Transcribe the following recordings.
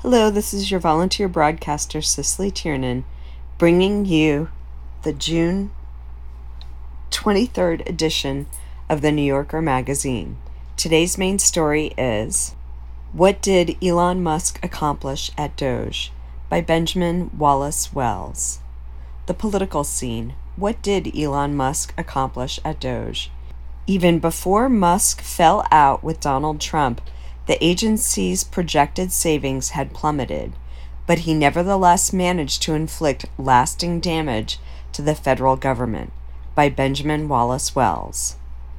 Hello, this is your volunteer broadcaster, Cicely Tiernan, bringing you the June 23rd edition of the New Yorker magazine. Today's main story is What Did Elon Musk Accomplish at Doge? By Benjamin Wallace Wells. The political scene. What did Elon Musk accomplish at Doge? Even before Musk fell out with Donald Trump, the agency's projected savings had plummeted, but he nevertheless managed to inflict lasting damage to the federal government. By Benjamin Wallace Wells.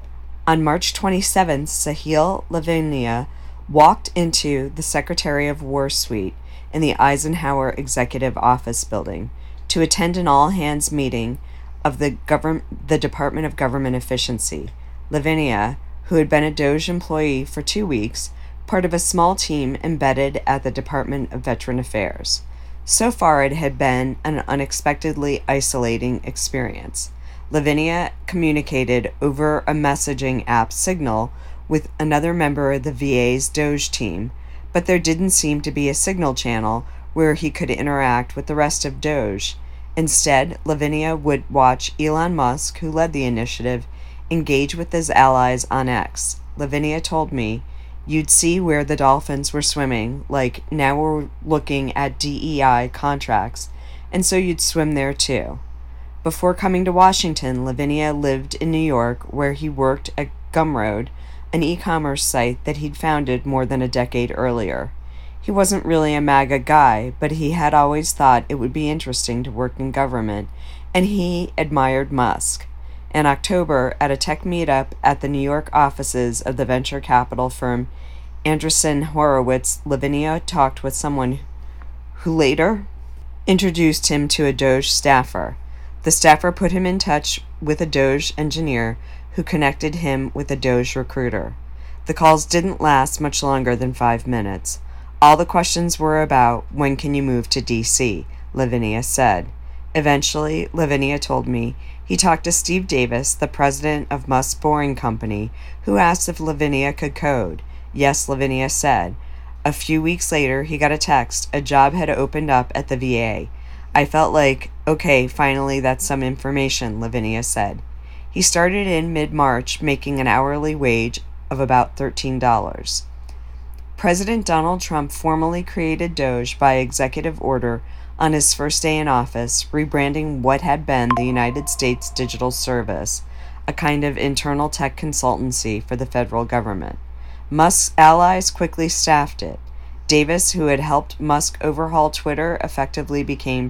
On March 27th, Sahil Lavinia walked into the Secretary of War suite in the Eisenhower Executive Office building to attend an all-hands meeting of the Department of Government Efficiency. Lavinia, who had been a Doge employee for 2 weeks, part of a small team embedded at the Department of Veteran Affairs. So far, it had been an unexpectedly isolating experience. Lavinia communicated over a messaging app Signal with another member of the VA's Doge team, but there didn't seem to be a Signal channel where he could interact with the rest of Doge. Instead, Lavinia would watch Elon Musk, who led the initiative, engage with his allies on X. Lavinia told me, "You'd see where the dolphins were swimming, like now we're looking at DEI contracts, and so you'd swim there too." Before coming to Washington, Lavinia lived in New York, where he worked at Gumroad, an e-commerce site that he'd founded more than a decade earlier. He wasn't really a MAGA guy, but he had always thought it would be interesting to work in government, and he admired Musk. In October, at a tech meetup at the New York offices of the venture capital firm Andreessen Horowitz, Lavinia talked with someone who later introduced him to a Doge staffer. The staffer put him in touch with a Doge engineer who connected him with a Doge recruiter. The calls didn't last much longer than 5 minutes. All the questions were about, when can you move to DC, Lavinia said. Eventually, Lavinia told me, he talked to Steve Davis, the president of Musk's Boring Company, who asked if Lavinia could code. Yes, Lavinia said. A few weeks later, he got a text. A job had opened up at the VA. I felt like, okay, finally that's some information, Lavinia said. He started in mid-March, making an hourly wage of about $13. President Donald Trump formally created Doge by executive order on his first day in office, rebranding what had been the United States Digital Service, a kind of internal tech consultancy for the federal government. Musk's allies quickly staffed it. Davis, who had helped Musk overhaul Twitter, effectively became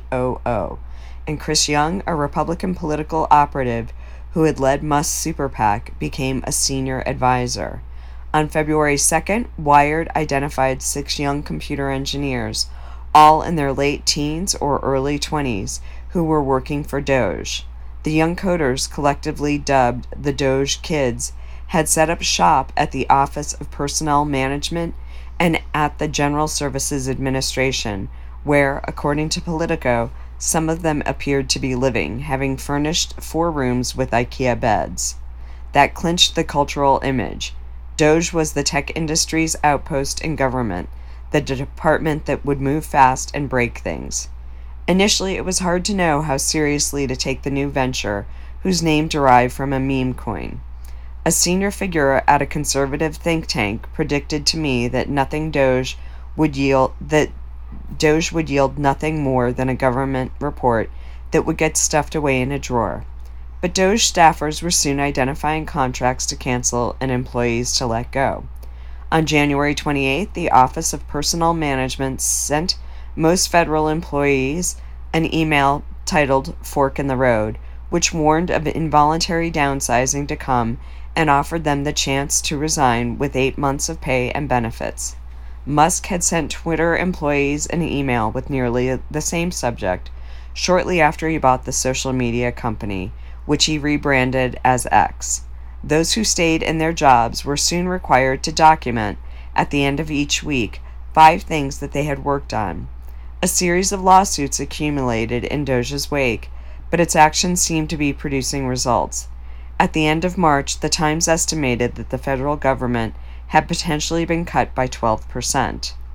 COO, and Chris Young, a Republican political operative who had led Musk's super PAC, became a senior advisor. On February 2nd, Wired identified 6 young computer engineers, all in their late teens or early 20s, who were working for Doge. The young coders, collectively dubbed the Doge Kids, had set up shop at the Office of Personnel Management and at the General Services Administration, where, according to Politico, some of them appeared to be living, having furnished 4 rooms with IKEA beds. That clinched the cultural image. Doge was the tech industry's outpost in government, the department that would move fast and break things. Initially, it was hard to know how seriously to take the new venture, whose name derived from a meme coin. A senior figure at a conservative think tank predicted to me that Doge would yield nothing more than a government report that would get stuffed away in a drawer. But Doge staffers were soon identifying contracts to cancel and employees to let go. On January 28th, the Office of Personnel Management sent most federal employees an email titled Fork in the Road, which warned of involuntary downsizing to come and offered them the chance to resign with 8 months of pay and benefits. Musk had sent Twitter employees an email with nearly the same subject shortly after he bought the social media company, which he rebranded as X. Those who stayed in their jobs were soon required to document, at the end of each week, 5 things that they had worked on. A series of lawsuits accumulated in Doge's wake, but its actions seemed to be producing results. At the end of March, the Times estimated that the federal government had potentially been cut by 12%.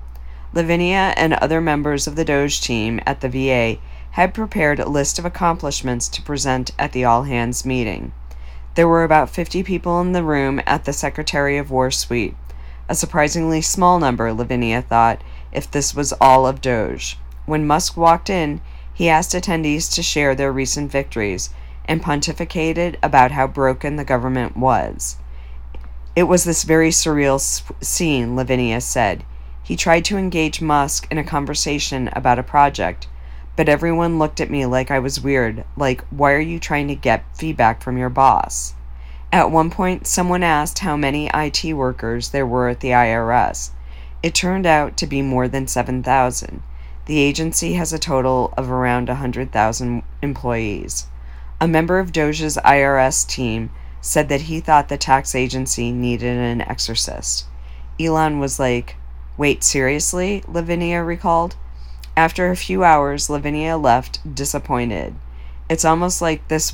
Lavinia and other members of the Doge team at the VA had prepared a list of accomplishments to present at the all-hands meeting. There were about 50 people in the room at the Secretary of War suite. A surprisingly small number, Lavinia thought, if this was all of Doge. When Musk walked in, he asked attendees to share their recent victories and pontificated about how broken the government was. It was this very surreal scene, Lavinia said. He tried to engage Musk in a conversation about a project, but everyone looked at me like I was weird, like, why are you trying to get feedback from your boss? At one point, someone asked how many IT workers there were at the IRS. It turned out to be more than 7,000. The agency has a total of around 100,000 employees. A member of Doge's IRS team said that he thought the tax agency needed an exorcist. Elon was like, "Wait, seriously?" Lavinia recalled. After a few hours, Lavinia left disappointed. "It's almost like this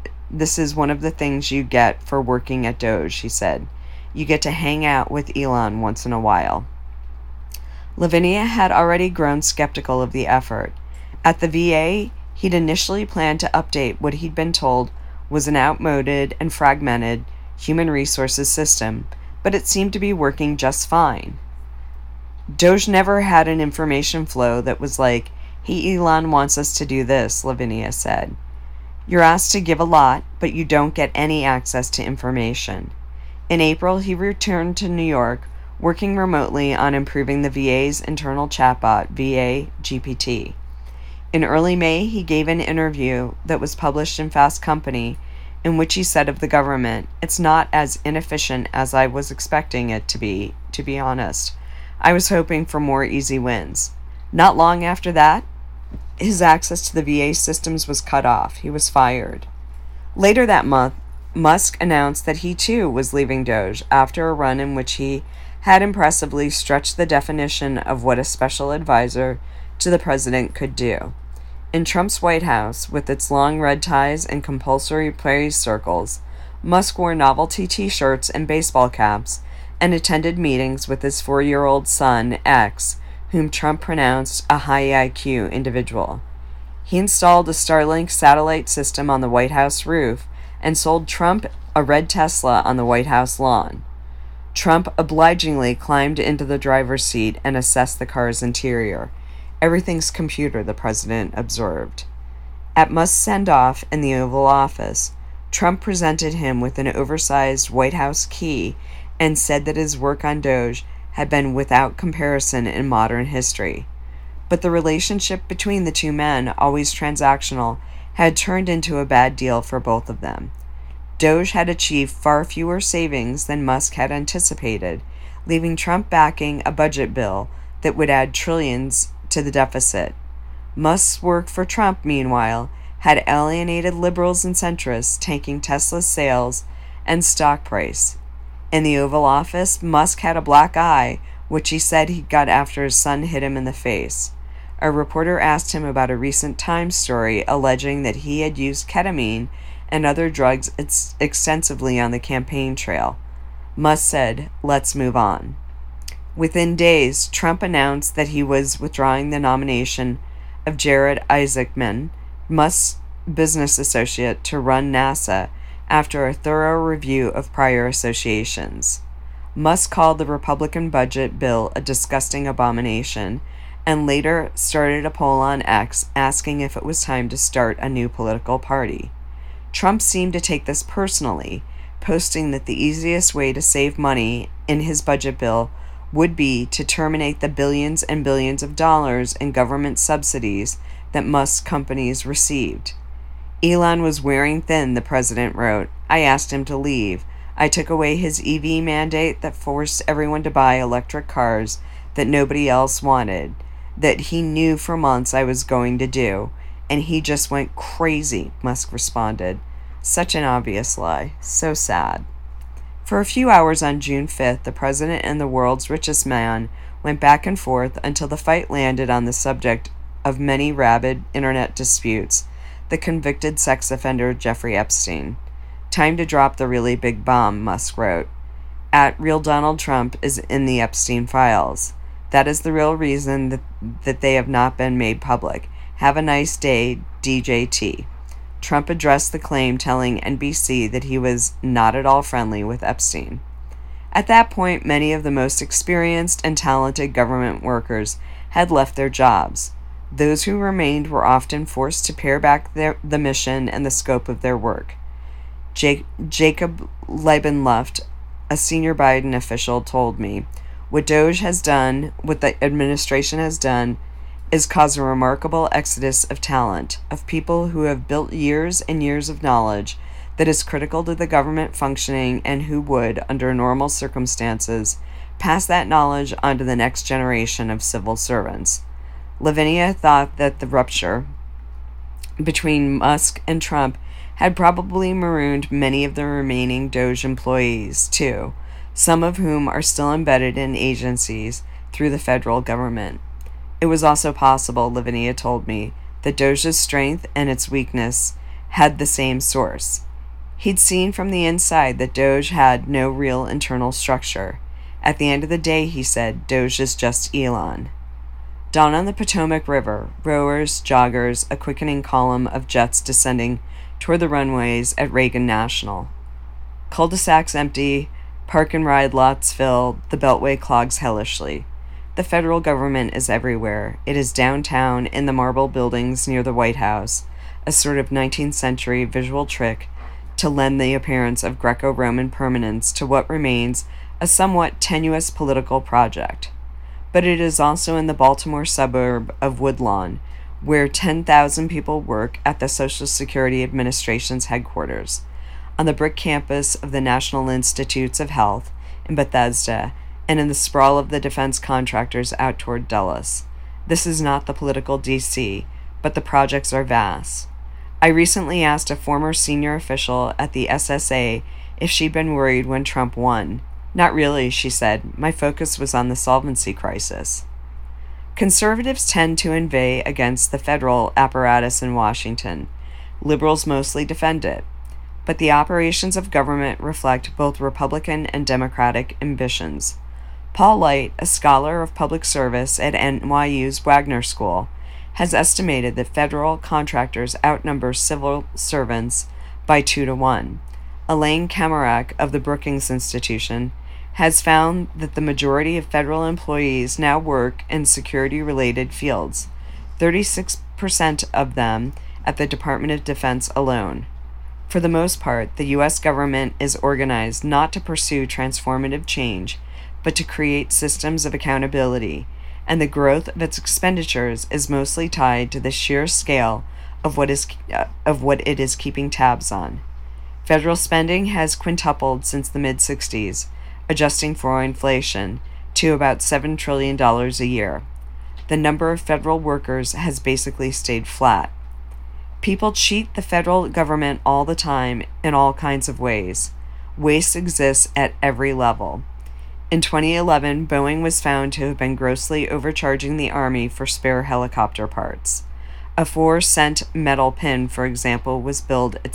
is one of the things you get for working at Doge," she said. "You get to hang out with Elon once in a while." Lavinia had already grown skeptical of the effort. At the VA, he'd initially planned to update what he'd been told was an outmoded and fragmented human resources system, but it seemed to be working just fine. Doge never had an information flow that was like, "Hey, Elon wants us to do this," Lavinia said. "You're asked to give a lot, but you don't get any access to information." In April, he returned to New York, working remotely on improving the VA's internal chatbot, VA GPT. In early May, he gave an interview that was published in Fast Company, in which he said of the government, "It's not as inefficient as I was expecting it to be honest. I was hoping for more easy wins." Not long after that, his access to the VA systems was cut off. He was fired. Later that month, Musk announced that he too was leaving Doge after a run in which he had impressively stretched the definition of what a special advisor to the president could do. In Trump's White House, with its long red ties and compulsory praise circles, Musk wore novelty t-shirts and baseball caps and attended meetings with his 4-year-old son, X, whom Trump pronounced a high IQ individual. He installed a Starlink satellite system on the White House roof and sold Trump a red Tesla on the White House lawn. Trump obligingly climbed into the driver's seat and assessed the car's interior. "Everything's computer," the president observed. At Musk's send-off in the Oval Office, Trump presented him with an oversized White House key and said that his work on Doge had been without comparison in modern history. But the relationship between the two men, always transactional, had turned into a bad deal for both of them. Doge had achieved far fewer savings than Musk had anticipated, leaving Trump backing a budget bill that would add trillions to the deficit. Musk's work for Trump, meanwhile, had alienated liberals and centrists, tanking Tesla's sales and stock price. In the Oval Office, Musk had a black eye, which he said he got after his son hit him in the face. A reporter asked him about a recent Times story alleging that he had used ketamine and other drugs extensively on the campaign trail. Musk said, "Let's move on." Within days, Trump announced that he was withdrawing the nomination of Jared Isaacman, Musk's business associate, to run NASA after a thorough review of prior associations. Musk called the Republican budget bill a disgusting abomination and later started a poll on X asking if it was time to start a new political party. Trump seemed to take this personally, posting that the easiest way to save money in his budget bill would be to terminate the billions and billions of dollars in government subsidies that Musk's companies received. "Elon was wearing thin," the president wrote. "I asked him to leave. I took away his EV mandate that forced everyone to buy electric cars that nobody else wanted, that he knew for months I was going to do, and he just went crazy," Musk responded. Such an obvious lie. So sad. For a few hours on June 5th, the president and the world's richest man went back and forth until the fight landed on the subject of many rabid internet disputes, the convicted sex offender Jeffrey Epstein. "Time to drop the really big bomb," Musk wrote. @RealDonaldTrump is in the Epstein files. That is the real reason that they have not been made public. Have a nice day, DJT. Trump addressed the claim, telling NBC that he was not at all friendly with Epstein. At that point, many of the most experienced and talented government workers had left their jobs. Those who remained were often forced to pare back the mission and the scope of their work. Jacob Leibenluft, a senior Biden official, told me, what the administration has done, is cause a remarkable exodus of talent, of people who have built years and years of knowledge that is critical to the government functioning and who would, under normal circumstances, pass that knowledge on to the next generation of civil servants. Lavinia thought that the rupture between Musk and Trump had probably marooned many of the remaining DOJ employees, too, some of whom are still embedded in agencies through the federal government. It was also possible, Lavinia told me, that DOJ's strength and its weakness had the same source. He'd seen from the inside that DOJ had no real internal structure. At the end of the day, he said, DOJ is just Elon. Down on the Potomac River, rowers, joggers, a quickening column of jets descending toward the runways at Reagan National. Cul-de-sacs empty, park and ride lots fill, the Beltway clogs hellishly. The federal government is everywhere. It is downtown in the marble buildings near the White House, a sort of 19th century visual trick to lend the appearance of Greco-Roman permanence to what remains a somewhat tenuous political project. But it is also in the Baltimore suburb of Woodlawn, where 10,000 people work at the Social Security Administration's headquarters, on the brick campus of the National Institutes of Health in Bethesda, and in the sprawl of the defense contractors out toward Dulles. This is not the political DC, but the projects are vast. I recently asked a former senior official at the SSA if she'd been worried when Trump won. Not really, she said. My focus was on the solvency crisis. Conservatives tend to inveigh against the federal apparatus in Washington. Liberals mostly defend it. But the operations of government reflect both Republican and Democratic ambitions. Paul Light, a scholar of public service at NYU's Wagner School, has estimated that federal contractors outnumber civil servants by 2-1. Elaine Kamarak of the Brookings Institution has found that the majority of federal employees now work in security-related fields, 36% of them at the Department of Defense alone. For the most part, the U.S. government is organized not to pursue transformative change, but to create systems of accountability, and the growth of its expenditures is mostly tied to the sheer scale of what it is keeping tabs on. Federal spending has quintupled since the mid-60s, adjusting for inflation, to about $7 trillion a year. The number of federal workers has basically stayed flat. People cheat the federal government all the time in all kinds of ways. Waste exists at every level. In 2011, Boeing was found to have been grossly overcharging the Army for spare helicopter parts. A 4-cent metal pin, for example, was billed at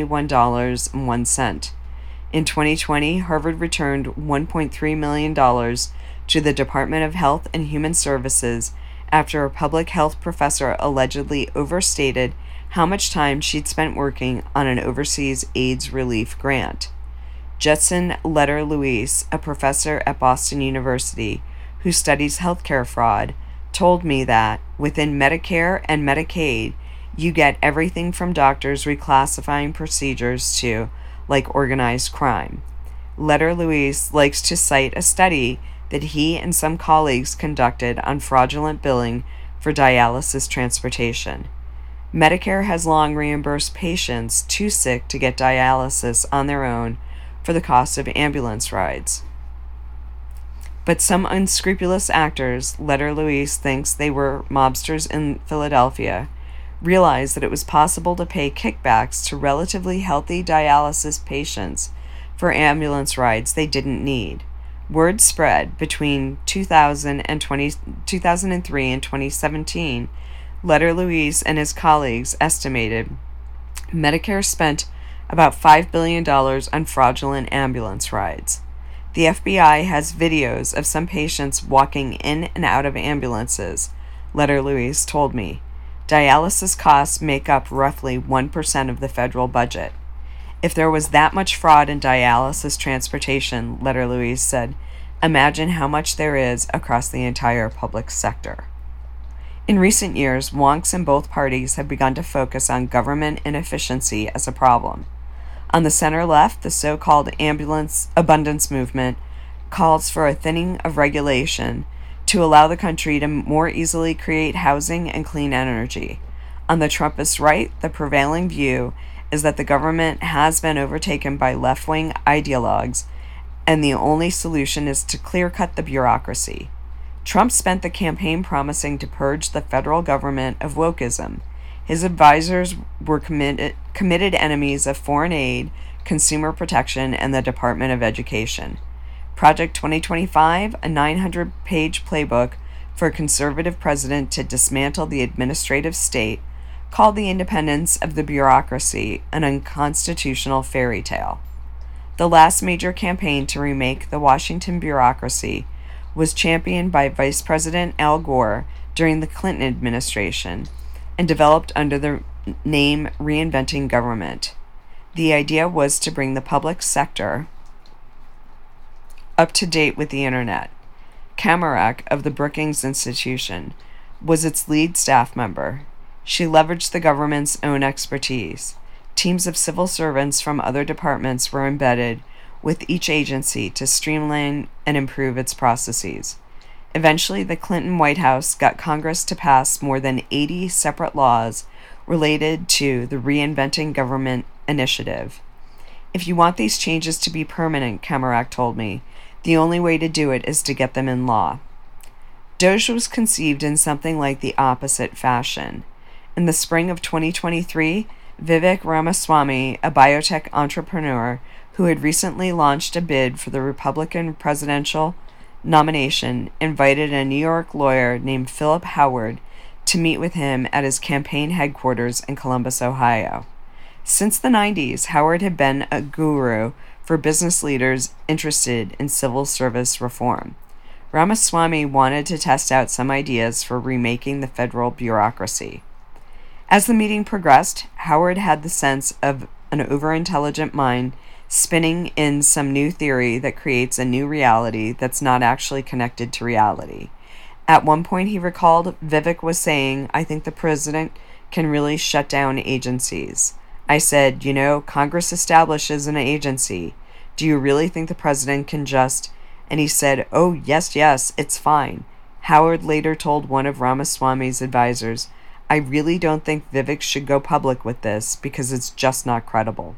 $71.01. In 2020, Harvard returned $1.3 million to the Department of Health and Human Services after a public health professor allegedly overstated how much time she'd spent working on an overseas AIDS relief grant. Judson Leder-Luis, a professor at Boston University who studies healthcare fraud, told me that within Medicare and Medicaid, you get everything from doctors reclassifying procedures to, like, organized crime. Leder-Luis likes to cite a study that he and some colleagues conducted on fraudulent billing for dialysis transportation. Medicare has long reimbursed patients too sick to get dialysis on their own for the cost of ambulance rides. But some unscrupulous actors, Leder-Luis thinks they were mobsters in Philadelphia, realized that it was possible to pay kickbacks to relatively healthy dialysis patients for ambulance rides they didn't need. Word spread between 2003 and 2017. Leder-Luis and his colleagues estimated Medicare spent about $5 billion on fraudulent ambulance rides. The FBI has videos of some patients walking in and out of ambulances, Letter Louise told me. Dialysis costs make up roughly 1% of the federal budget. If there was that much fraud in dialysis transportation, Letter Louise said, imagine how much there is across the entire public sector. In recent years, wonks in both parties have begun to focus on government inefficiency as a problem. On the center left, the so-called ambulance abundance movement calls for a thinning of regulation to allow the country to more easily create housing and clean energy. On the Trumpist right, the prevailing view is that the government has been overtaken by left-wing ideologues, and the only solution is to clear-cut the bureaucracy. Trump spent the campaign promising to purge the federal government of wokeism. His advisors were committed enemies of foreign aid, consumer protection, and the Department of Education. Project 2025, a 900-page playbook for a conservative president to dismantle the administrative state, called the independence of the bureaucracy an unconstitutional fairy tale. The last major campaign to remake the Washington bureaucracy was championed by Vice President Al Gore during the Clinton administration and developed under the name Reinventing Government. The idea was to bring the public sector up to date with the internet. Kamarek of the Brookings Institution was its lead staff member. She leveraged the government's own expertise. Teams of civil servants from other departments were embedded with each agency to streamline and improve its processes. Eventually, the Clinton White House got Congress to pass more than 80 separate laws related to the Reinventing Government initiative. If you want these changes to be permanent, Kamarek told me, the only way to do it is to get them in law. DOGE was conceived in something like the opposite fashion. In the spring of 2023, Vivek Ramaswamy, a biotech entrepreneur who had recently launched a bid for the Republican presidential nomination, invited a New York lawyer named Philip Howard to meet with him at his campaign headquarters in Columbus, Ohio. Since the 90s, Howard had been a guru for business leaders interested in civil service reform. Ramaswamy wanted to test out some ideas for remaking the federal bureaucracy. As the meeting progressed, Howard had the sense of an overintelligent mind spinning in some new theory that creates a new reality that's not actually connected to reality. At one point, he recalled, Vivek was saying, I think the president can really shut down agencies. I said, Congress establishes an agency. Do you really think the president can just... And he said, oh, yes, it's fine. Howard later told one of Ramaswamy's advisors, I really don't think Vivek should go public with this because it's just not credible.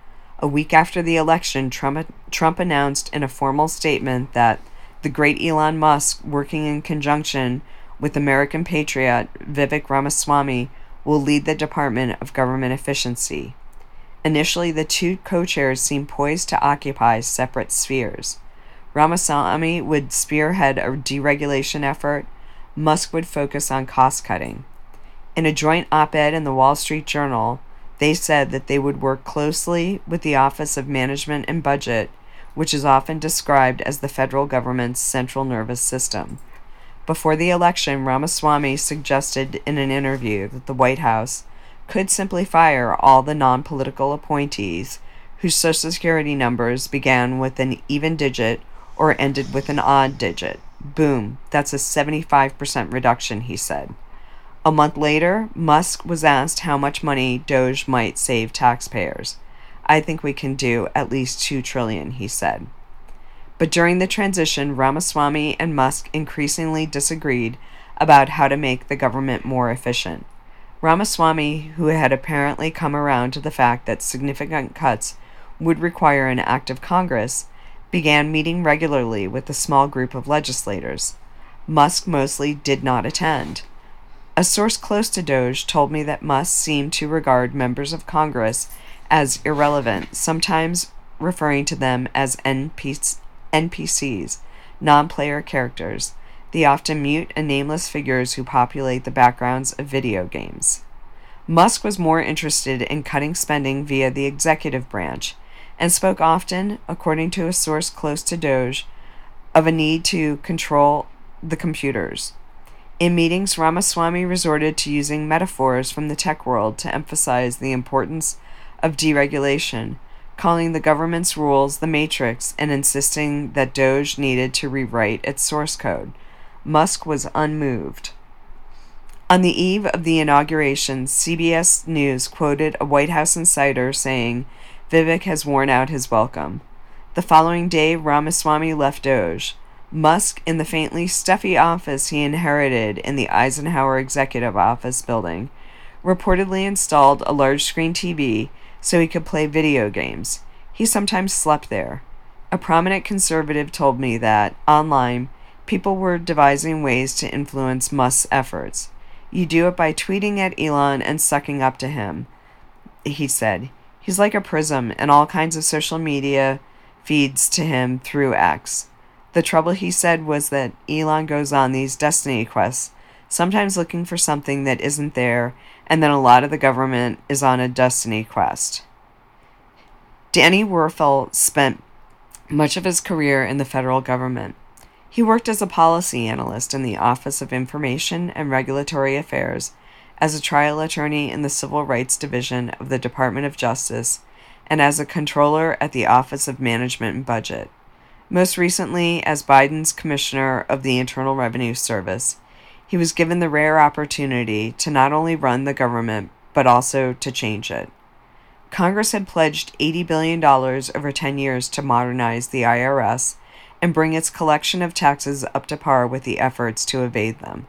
A week after the election, Trump announced in a formal statement that the great Elon Musk, working in conjunction with American patriot Vivek Ramaswamy, will lead the Department of Government Efficiency. Initially, the two co-chairs seemed poised to occupy separate spheres. Ramaswamy would spearhead a deregulation effort. Musk would focus on cost-cutting. In a joint op-ed in the Wall Street Journal, they said that they would work closely with the Office of Management and Budget, which is often described as the federal government's central nervous system. Before the election, Ramaswamy suggested in an interview that the White House could simply fire all the non-political appointees whose Social Security numbers began with an even digit or ended with an odd digit. Boom, that's a 75% reduction, he said. A month later, Musk was asked how much money DOGE might save taxpayers. I think we can do at least $2 trillion, he said. But during the transition, Ramaswamy and Musk increasingly disagreed about how to make the government more efficient. Ramaswamy, who had apparently come around to the fact that significant cuts would require an act of Congress, began meeting regularly with a small group of legislators. Musk mostly did not attend. A source close to DOGE told me that Musk seemed to regard members of Congress as irrelevant, sometimes referring to them as NPCs, non-player characters, the often mute and nameless figures who populate the backgrounds of video games. Musk was more interested in cutting spending via the executive branch, and spoke often, according to a source close to Doge, of a need to control the computers. In meetings, Ramaswamy resorted to using metaphors from the tech world to emphasize the importance of deregulation, calling the government's rules the matrix and insisting that Doge needed to rewrite its source code. Musk was unmoved. On the eve of the inauguration, CBS News quoted a White House insider saying, "Vivek has worn out his welcome." The following day, Ramaswamy left Doge. Musk, in the faintly stuffy office he inherited in the Eisenhower Executive Office building, reportedly installed a large-screen TV so he could play video games. He sometimes slept there. A prominent conservative told me that, online, people were devising ways to influence Musk's efforts. "You do it by tweeting at Elon and sucking up to him," he said. "He's like a prism, and all kinds of social media feeds to him through X." The trouble, he said, was that Elon goes on these destiny quests, sometimes looking for something that isn't there, and then a lot of the government is on a destiny quest. Danny Werfel spent much of his career in the federal government. He worked as a policy analyst in the Office of Information and Regulatory Affairs, as a trial attorney in the Civil Rights Division of the Department of Justice, and as a controller at the Office of Management and Budget. Most recently, as Biden's Commissioner of the Internal Revenue Service, he was given the rare opportunity to not only run the government, but also to change it. Congress had pledged $80 billion over 10 years to modernize the IRS and bring its collection of taxes up to par with the efforts to evade them.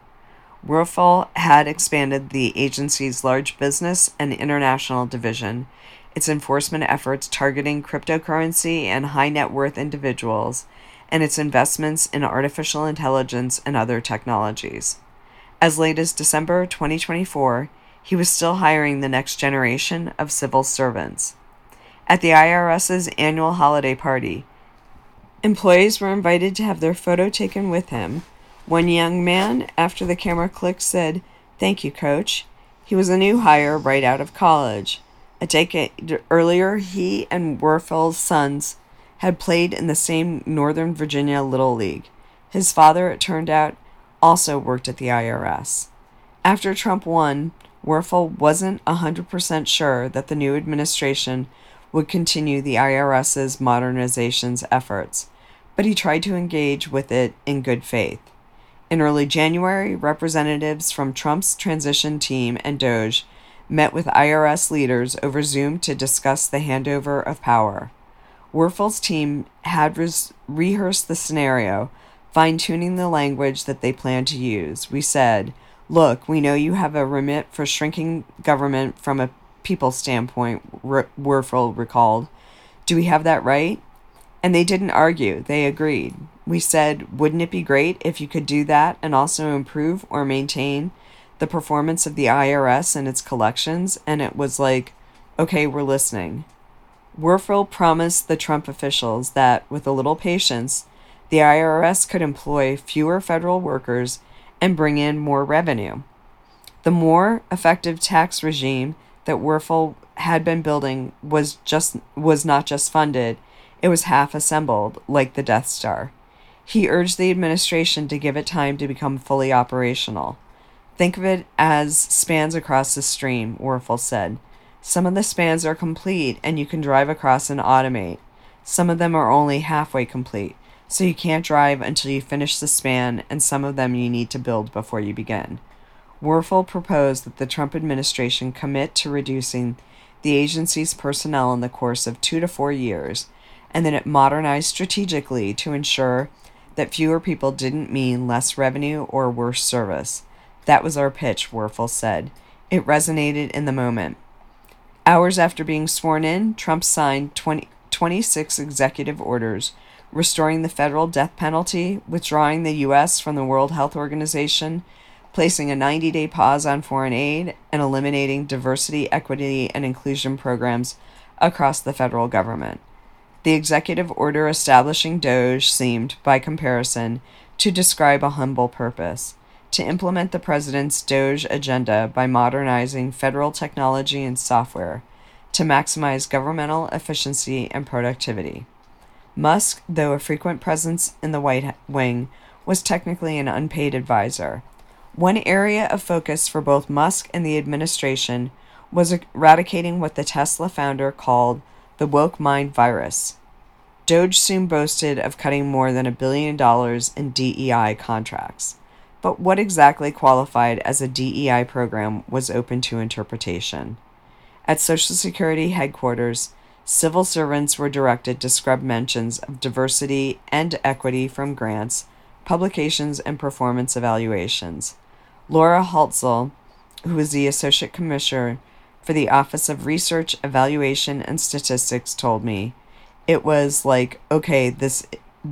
Werfel had expanded the agency's large business and international division, its enforcement efforts targeting cryptocurrency and high-net-worth individuals, and its investments in artificial intelligence and other technologies. As late as December 2024, he was still hiring the next generation of civil servants. At the IRS's annual holiday party, employees were invited to have their photo taken with him. One young man, after the camera clicked, said, "Thank you, Coach." He was a new hire right out of college. A decade earlier, he and Werfel's sons had played in the same Northern Virginia Little League. His father, it turned out, also worked at the IRS. After Trump won, Werfel wasn't 100% sure that the new administration would continue the IRS's modernization's efforts, but he tried to engage with it in good faith. In early January, representatives from Trump's transition team and Doge met with IRS leaders over Zoom to discuss the handover of power. Werfel's team had rehearsed the scenario, fine-tuning the language that they planned to use. "We said, 'Look, we know you have a remit for shrinking government from a people standpoint,'" Werfel recalled. "Do we have that right?" And they didn't argue. They agreed. "We said, wouldn't it be great if you could do that and also improve or maintain the performance of the IRS and its collections?" And it was like, "Okay, we're listening." Werfel promised the Trump officials that, with a little patience, the IRS could employ fewer federal workers and bring in more revenue. The more effective tax regime that Werfel had been building was not just funded, it was half assembled, like the Death Star. He urged the administration to give it time to become fully operational. "Think of it as spans across the stream," Werfel said. "Some of the spans are complete and you can drive across and automate. Some of them are only halfway complete, so you can't drive until you finish the span, and some of them you need to build before you begin." Werfel proposed that the Trump administration commit to reducing the agency's personnel in the course of 2 to 4 years, and that it modernized strategically to ensure that fewer people didn't mean less revenue or worse service. "That was our pitch," Werfel said. "It resonated in the moment." Hours after being sworn in, Trump signed 26 executive orders, restoring the federal death penalty, withdrawing the U.S. from the World Health Organization, placing a 90-day pause on foreign aid, and eliminating diversity, equity, and inclusion programs across the federal government. The executive order establishing Doge seemed, by comparison, to describe a humble purpose: to implement the president's Doge agenda by modernizing federal technology and software, to maximize governmental efficiency and productivity. Musk, though a frequent presence in the White Wing, was technically an unpaid advisor. One area of focus for both Musk and the administration was eradicating what the Tesla founder called the woke mind virus. Doge soon boasted of cutting more than $1 billion in DEI contracts. But what exactly qualified as a DEI program was open to interpretation. At Social Security headquarters, civil servants were directed to scrub mentions of diversity and equity from grants, publications, and performance evaluations. Laura Haltzel, who was the Associate Commissioner for the Office of Research, Evaluation, and Statistics, told me, it was like, okay, this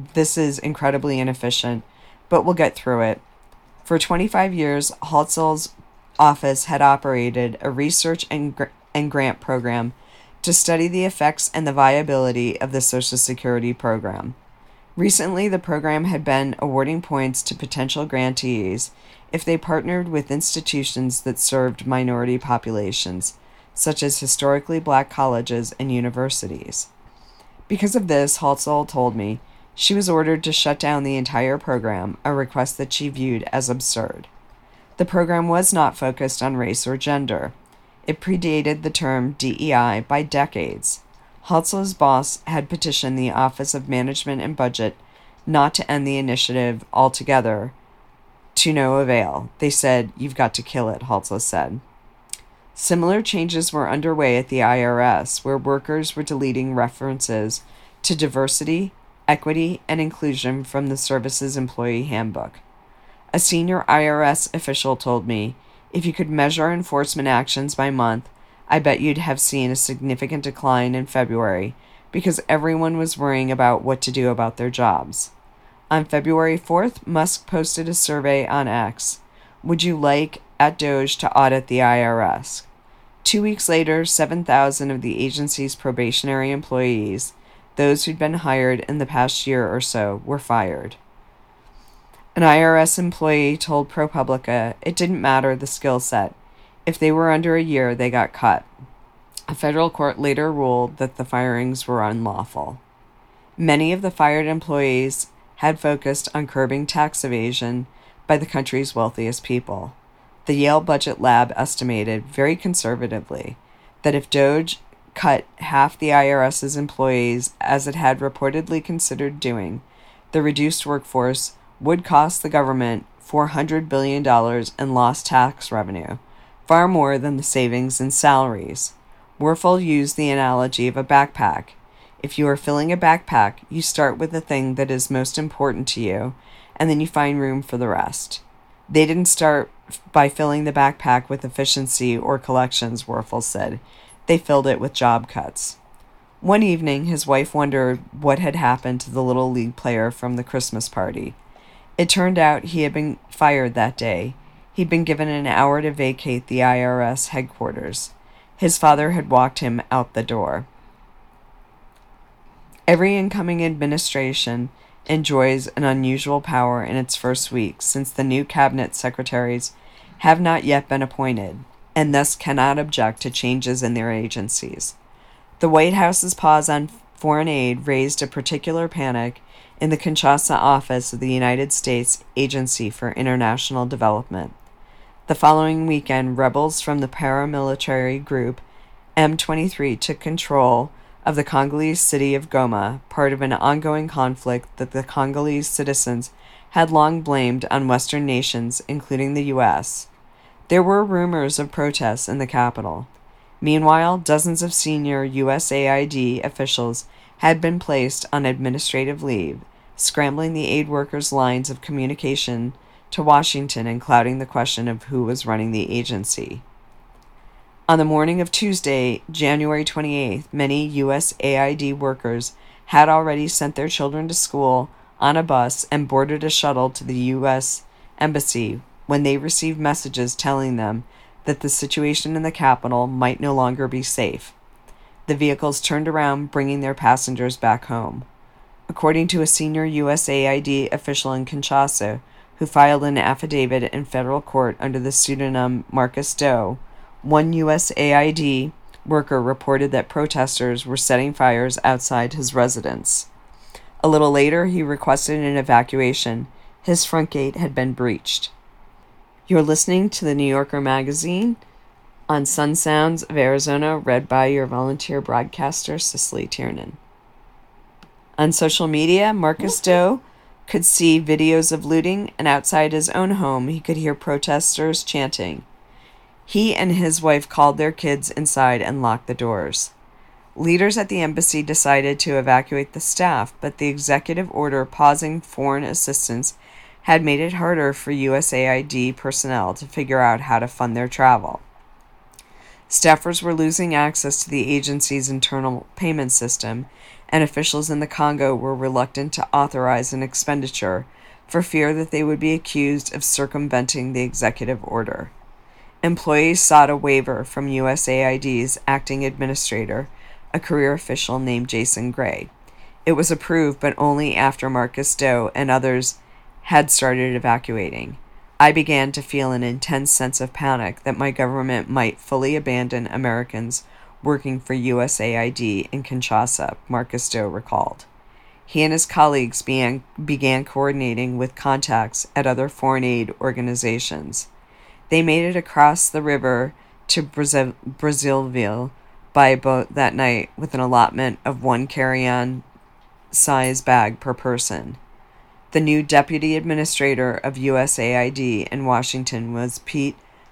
is incredibly inefficient, but we'll get through it. For 25 years, Haltzel's office had operated a research and grant program to study the effects and the viability of the Social Security program. Recently, the program had been awarding points to potential grantees if they partnered with institutions that served minority populations, such as historically black colleges and universities. Because of this, Haltzel told me, she was ordered to shut down the entire program, a request that she viewed as absurd. The program was not focused on race or gender. It predated the term DEI by decades. Haltzel's boss had petitioned the Office of Management and Budget not to end the initiative altogether, to no avail. They said, "You've got to kill it," Haltzel said. Similar changes were underway at the IRS, where workers were deleting references to diversity, equity, and inclusion from the service's employee handbook. A senior IRS official told me, if you could measure enforcement actions by month, I bet you'd have seen a significant decline in February because everyone was worrying about what to do about their jobs. On February 4th, Musk posted a survey on X. Would you like, at Doge, to audit the IRS? 2 weeks later, 7,000 of the agency's probationary employees, those who'd been hired in the past year or so, were fired. An IRS employee told ProPublica it didn't matter the skill set. If they were under a year, they got cut. A federal court later ruled that the firings were unlawful. Many of the fired employees had focused on curbing tax evasion by the country's wealthiest people. The Yale Budget Lab estimated, very conservatively, that if Doge cut half the IRS's employees as it had reportedly considered doing, the reduced workforce would cost the government $400 billion in lost tax revenue, far more than the savings in salaries. Werfel used the analogy of a backpack. If you are filling a backpack, you start with the thing that is most important to you, and then you find room for the rest. They didn't start by filling the backpack with efficiency or collections, Werfel said. They filled it with job cuts. One evening, his wife wondered what had happened to the Little League player from the Christmas party. It turned out he had been fired that day. He'd been given an hour to vacate the IRS headquarters. His father had walked him out the door. Every incoming administration enjoys an unusual power in its first week, since the new cabinet secretaries have not yet been appointed, and thus cannot object to changes in their agencies. The White House's pause on foreign aid raised a particular panic in the Kinshasa office of the United States Agency for International Development. The following weekend, rebels from the paramilitary group M23 took control of the Congolese city of Goma, part of an ongoing conflict that the Congolese citizens had long blamed on Western nations, including the U.S. There were rumors of protests in the capital. Meanwhile, dozens of senior USAID officials had been placed on administrative leave, scrambling the aid workers' lines of communication to Washington and clouding the question of who was running the agency. On the morning of Tuesday, January 28th, many USAID workers had already sent their children to school on a bus and boarded a shuttle to the U.S. Embassy when they received messages telling them that the situation in the capital might no longer be safe. The vehicles turned around, bringing their passengers back home. According to a senior USAID official in Kinshasa, who filed an affidavit in federal court under the pseudonym Marcus Doe, one USAID worker reported that protesters were setting fires outside his residence. A little later, he requested an evacuation. His front gate had been breached. You're listening to the New Yorker magazine on Sun Sounds of Arizona, read by your volunteer broadcaster, Cicely Tiernan. On social media, Marcus Doe could see videos of looting, and outside his own home, he could hear protesters chanting. He and his wife called their kids inside and locked the doors. Leaders at the embassy decided to evacuate the staff, but the executive order pausing foreign assistance had made it harder for USAID personnel to figure out how to fund their travel. Staffers were losing access to the agency's internal payment system, and officials in the Congo were reluctant to authorize an expenditure for fear that they would be accused of circumventing the executive order. Employees sought a waiver from USAID's acting administrator, a career official named Jason Gray. It was approved, but only after Marcus Doe and others had started evacuating. I began to feel an intense sense of panic that my government might fully abandon Americans working for USAID in Kinshasa, Marcus Doe recalled. He and his colleagues began coordinating with contacts at other foreign aid organizations. They made it across the river to Brazzaville by boat that night with an allotment of one carry-on size bag per person. The new deputy administrator of USAID in Washington was Pete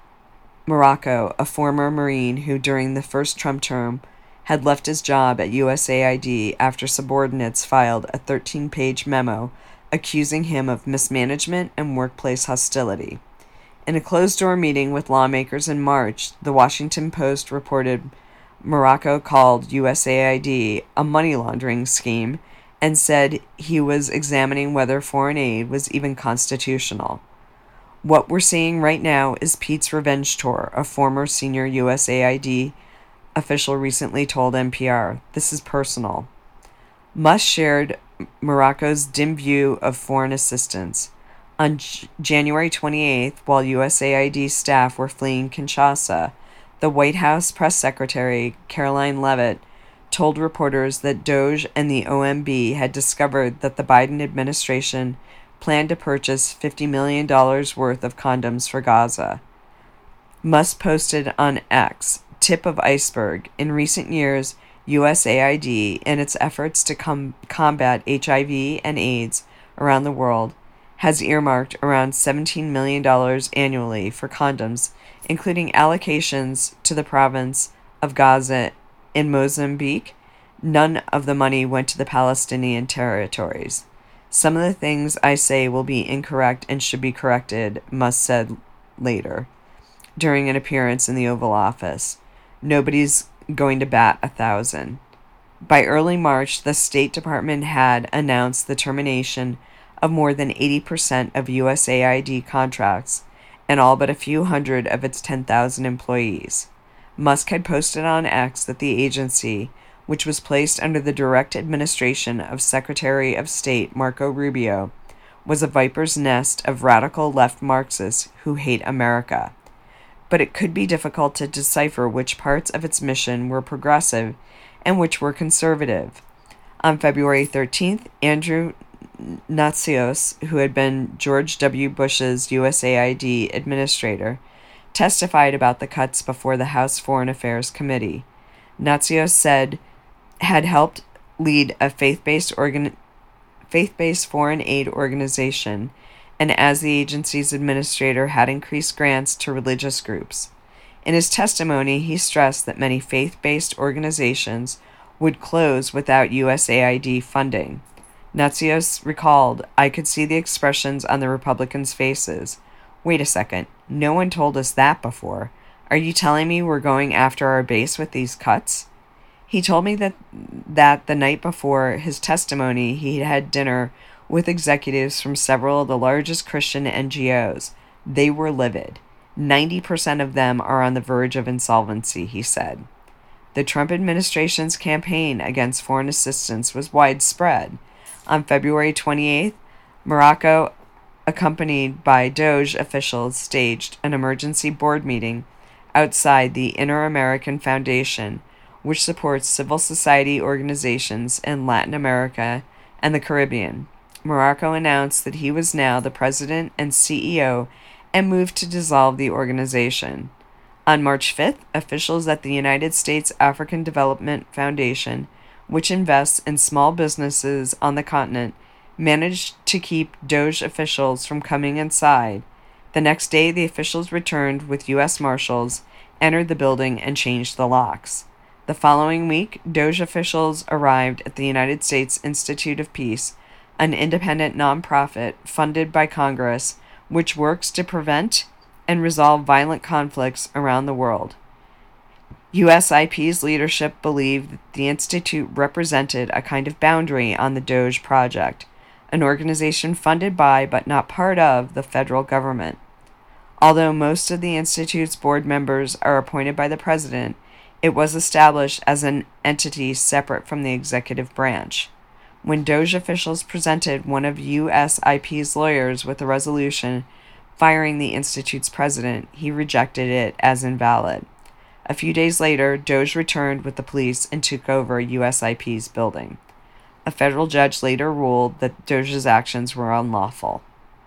Marocco, a former Marine who during the first Trump term had left his job at USAID after subordinates filed a 13-page memo accusing him of mismanagement and workplace hostility. In a closed-door meeting with lawmakers in March, the Washington Post reported Marocco called USAID a money laundering scheme and said he was examining whether foreign aid was even constitutional. What we're seeing right now is Pete's revenge tour, a former senior USAID official recently told NPR. This is personal. Musk shared Morocco's dim view of foreign assistance. On January 28th, while USAID staff were fleeing Kinshasa, the White House press secretary, Caroline Leavitt, told reporters that DOGE and the OMB had discovered that the Biden administration planned to purchase $50 million worth of condoms for Gaza. Musk posted on X, tip of iceberg. In recent years, USAID, in its efforts to combat HIV and AIDS around the world, has earmarked around $17 million annually for condoms, including allocations to the province of Gaza in Mozambique. None of the money went to the Palestinian territories. Some of the things I say will be incorrect and should be corrected, Musk said later, during an appearance in the Oval Office. Nobody's going to bat 1,000. By early March, the State Department had announced the termination of more than 80% of USAID contracts and all but a few hundred of its 10,000 employees. Musk had posted on X that the agency, which was placed under the direct administration of Secretary of State Marco Rubio, was a viper's nest of radical left Marxists who hate America. But it could be difficult to decipher which parts of its mission were progressive and which were conservative. On February 13th, Andrew Natsios, who had been George W. Bush's USAID administrator, testified about the cuts before the House Foreign Affairs Committee. Natsios said had helped lead a faith-based foreign aid organization, and as the agency's administrator had increased grants to religious groups. In his testimony, he stressed that many faith-based organizations would close without USAID funding. Natsios recalled, "I could see the expressions on the Republicans' faces. Wait a second, no one told us that before. Are you telling me we're going after our base with these cuts?" He told me that the night before his testimony, he had dinner with executives from several of the largest Christian NGOs. They were livid. 90% of them are on the verge of insolvency, he said. The Trump administration's campaign against foreign assistance was widespread. On February 28th, Marocco, accompanied by DOGE officials, staged an emergency board meeting outside the Inter-American Foundation, which supports civil society organizations in Latin America and the Caribbean. Marocco announced that he was now the president and CEO and moved to dissolve the organization. On March 5th, officials at the United States African Development Foundation, which invests in small businesses on the continent, managed to keep Doge officials from coming inside. The next day, the officials returned with U.S. Marshals, entered the building, and changed the locks. The following week, Doge officials arrived at the United States Institute of Peace, an independent nonprofit funded by Congress, which works to prevent and resolve violent conflicts around the world. USIP's leadership believed that the institute represented a kind of boundary on the Doge project, an organization funded by but not part of the federal government. Although most of the institute's board members are appointed by the president, it was established as an entity separate from the executive branch. When Doge officials presented one of USIP's lawyers with a resolution firing the institute's president, he rejected it as invalid. A few days later, Doge returned with the police and took over USIP's building. A federal judge later ruled that Doge's actions were unlawful.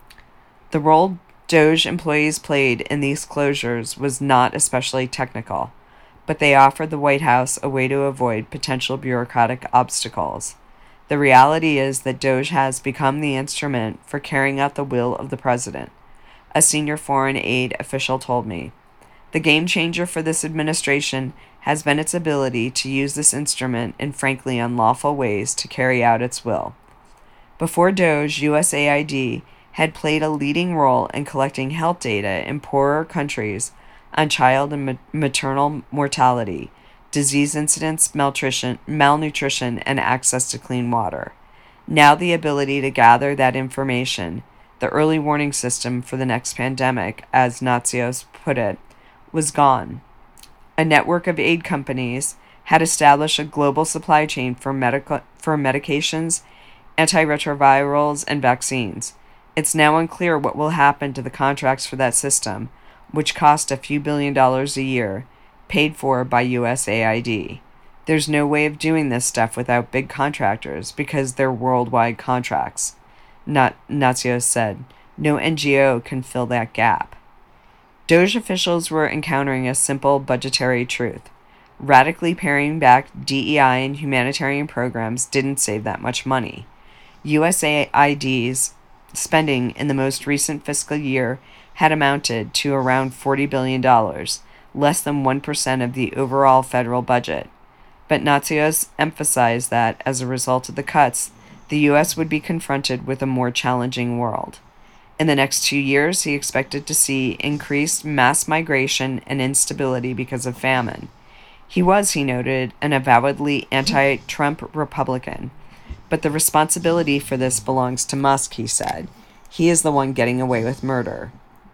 The role Doge employees played in these closures was not especially technical, but they offered the White House a way to avoid potential bureaucratic obstacles. The reality is that Doge has become the instrument for carrying out the will of the president, a senior foreign aid official told me. The game changer for this administration has been its ability to use this instrument in frankly unlawful ways to carry out its will. Before Doge, USAID had played a leading role in collecting health data in poorer countries on child and maternal mortality, disease incidence, malnutrition, and access to clean water. Now the ability to gather that information, the early warning system for the next pandemic, as Natsios put it, was gone. A network of aid companies had established a global supply chain for medications, antiretrovirals, and vaccines. It's now unclear what will happen to the contracts for that system, which cost a few $billions a year, paid for by USAID. There's no way of doing this stuff without big contractors because they're worldwide contracts. Natsios said. No NGO can fill that gap. Doge officials were encountering a simple budgetary truth. Radically paring back DEI and humanitarian programs didn't save that much money. USAID's spending in the most recent fiscal year had amounted to around $40 billion, less than 1% of the overall federal budget. But Natsios emphasized that, as a result of the cuts, the U.S. would be confronted with a more challenging world. In the next 2 years, he expected to see increased mass migration and instability because of famine. He was, he noted, an avowedly anti-Trump Republican. But the responsibility for this belongs to Musk, he said. He is the one getting away with murder.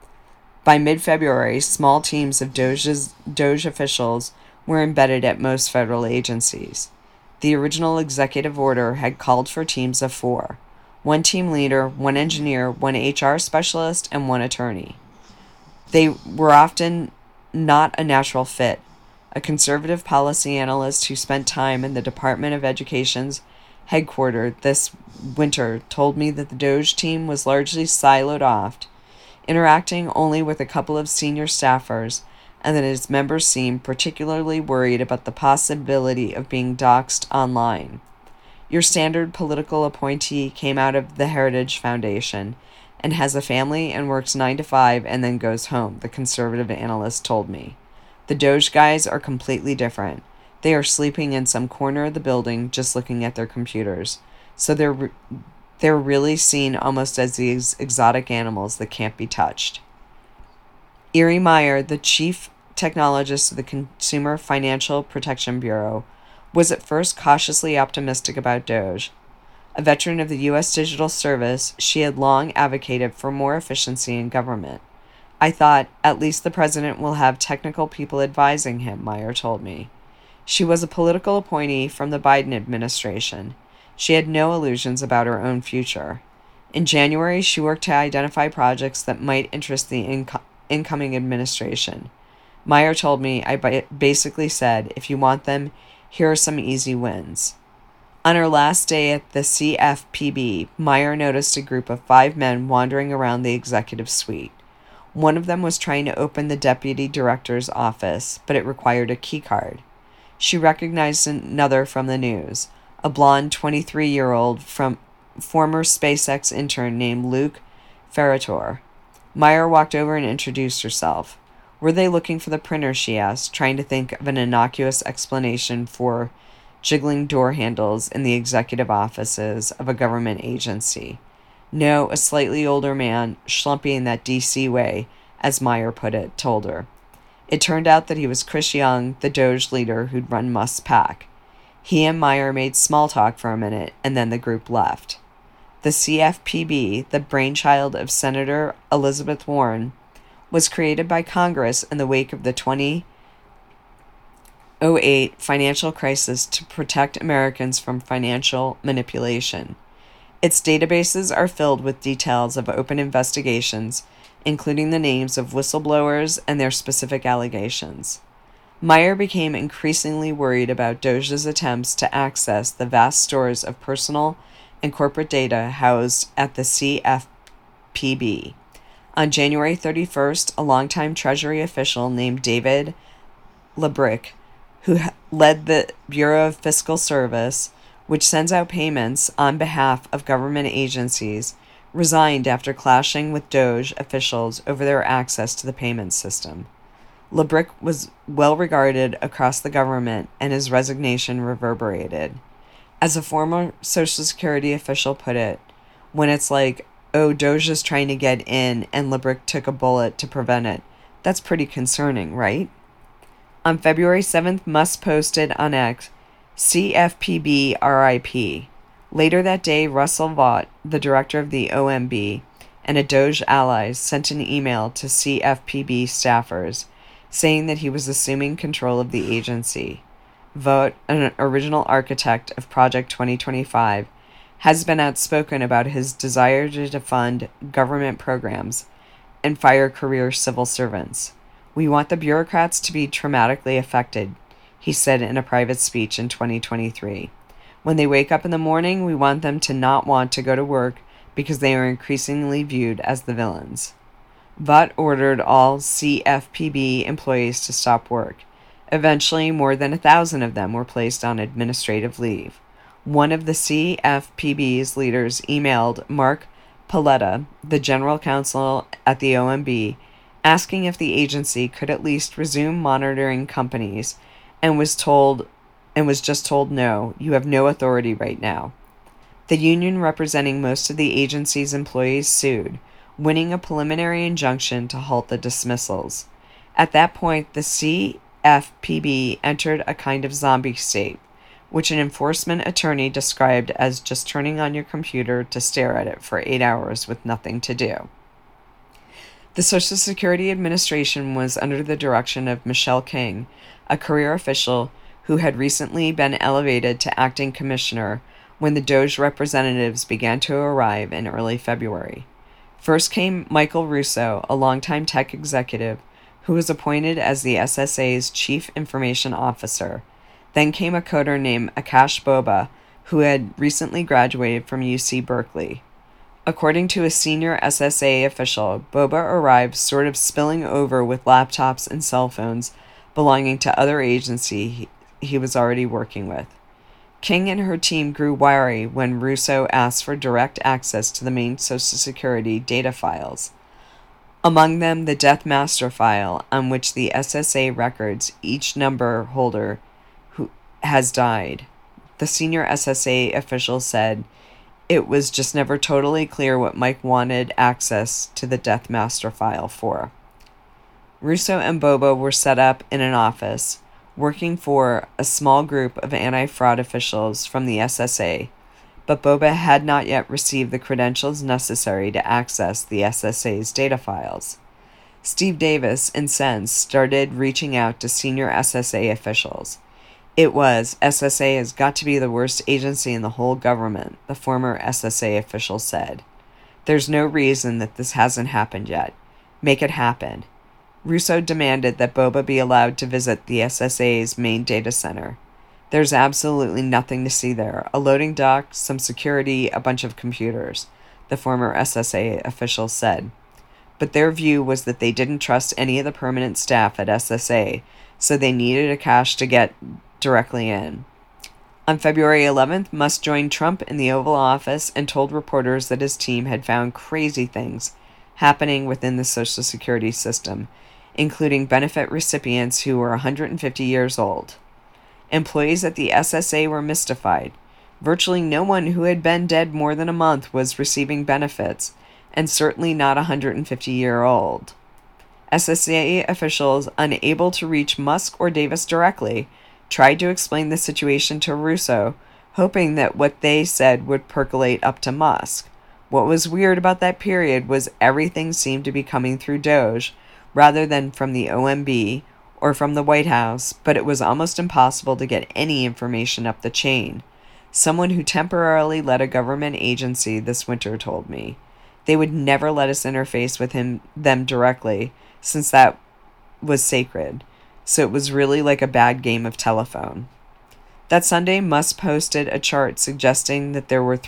By mid-February, small teams of Doge officials were embedded at most federal agencies. The original executive order had called for teams of 4. 1 team leader, 1 engineer, 1 HR specialist, and 1 attorney. They were often not a natural fit. A conservative policy analyst who spent time in the Department of Education's headquarters this winter told me that the Doge team was largely siloed off, interacting only with a couple of senior staffers, and that its members seemed particularly worried about the possibility of being doxxed online. Your standard political appointee came out of the Heritage Foundation and has a family and works 9 to 5 and then goes home, the conservative analyst told me. The Doge guys are completely different. They are sleeping in some corner of the building just looking at their computers. So they're really seen almost as these exotic animals that can't be touched. Erie Meyer, the chief technologist of the Consumer Financial Protection Bureau, was at first cautiously optimistic about Doge. A veteran of the U.S. Digital Service, she had long advocated for more efficiency in government. I thought, at least the president will have technical people advising him, Meyer told me. She was a political appointee from the Biden administration. She had no illusions about her own future. In January, she worked to identify projects that might interest the incoming administration. Meyer told me I basically said, if you want them, here are some easy wins. On her last day at the CFPB, Meyer noticed a group of 5 men wandering around the executive suite. One of them was trying to open the deputy director's office, but it required a keycard. She recognized another from the news, a blonde 23-year-old from former SpaceX intern named Luke Ferrator. Meyer walked over and introduced herself. Were they looking for the printer, she asked, trying to think of an innocuous explanation for jiggling door handles in the executive offices of a government agency. No, a slightly older man, schlumpy in that DC way, as Meyer put it, told her. It turned out that he was Chris Young, the Doge leader who'd run Musk's PAC. He and Meyer made small talk for a minute, and then the group left. The CFPB, the brainchild of Senator Elizabeth Warren, was created by Congress in the wake of the 2008 financial crisis to protect Americans from financial manipulation. Its databases are filled with details of open investigations, including the names of whistleblowers and their specific allegations. Meyer became increasingly worried about Doge's attempts to access the vast stores of personal and corporate data housed at the CFPB. On January 31st, a longtime Treasury official named David LaBrick, who led the Bureau of Fiscal Service, which sends out payments on behalf of government agencies, resigned after clashing with Doge officials over their access to the payment system. LaBrick was well regarded across the government, and his resignation reverberated. As a former Social Security official put it, when it's like, oh, Doge is trying to get in and LaBrick took a bullet to prevent it, that's pretty concerning, right? On February 7th, Musk posted on X, CFPB RIP. Later that day, Russell Vought, the director of the OMB, and a Doge ally sent an email to CFPB staffers saying that he was assuming control of the agency. Vought, an original architect of Project 2025, has been outspoken about his desire to defund government programs and fire career civil servants. We want the bureaucrats to be traumatically affected, he said in a private speech in 2023. When they wake up in the morning, we want them to not want to go to work because they are increasingly viewed as the villains. Vought ordered all CFPB employees to stop work. Eventually, more than 1,000 of them were placed on administrative leave. One of the CFPB's leaders emailed Mark Paletta, the general counsel at the OMB, asking if the agency could at least resume monitoring companies, and was just told no, you have no authority right now. The union representing most of the agency's employees sued, winning a preliminary injunction to halt the dismissals. At that point, the CFPB entered a kind of zombie state, which an enforcement attorney described as just turning on your computer to stare at it for 8 hours with nothing to do. The Social Security Administration was under the direction of Michelle King, a career official who had recently been elevated to acting commissioner when the Doge representatives began to arrive in early February. First came Michael Russo, a longtime tech executive who was appointed as the SSA's chief information officer. Then came a coder named Akash Boba, who had recently graduated from UC Berkeley. According to a senior SSA official, Boba arrived sort of spilling over with laptops and cell phones belonging to other agencies he was already working with. King and her team grew wary when Russo asked for direct access to the main Social Security data files. Among them, the Death Master file, on which the SSA records each number holder who has died. The senior SSA official said, it was just never totally clear what Mike wanted access to the Death Master file for. Russo and Boba were set up in an office, working for a small group of anti-fraud officials from the SSA, but Boba had not yet received the credentials necessary to access the SSA's data files. Steve Davis, incensed, started reaching out to senior SSA officials. It was, SSA has got to be the worst agency in the whole government, the former SSA official said. There's no reason that this hasn't happened yet. Make it happen. Russo demanded that Boba be allowed to visit the SSA's main data center. There's absolutely nothing to see there. A loading dock, some security, a bunch of computers, the former SSA official said. But their view was that they didn't trust any of the permanent staff at SSA, so they needed a cache to get directly in. On February 11th, Musk joined Trump in the Oval Office and told reporters that his team had found crazy things happening within the Social Security system, including benefit recipients who were 150 years old. Employees at the SSA were mystified. Virtually no one who had been dead more than a month was receiving benefits, and certainly not 150-year-old. SSA officials, unable to reach Musk or Davis directly, tried to explain the situation to Russo, hoping that what they said would percolate up to Musk. What was weird about that period was everything seemed to be coming through Doge, rather than from the OMB or from the White House, but it was almost impossible to get any information up the chain. Someone who temporarily led a government agency this winter told me. They would never let us interface with them directly, since that was sacred. So it was really like a bad game of telephone. That Sunday, Musk posted a chart suggesting that there were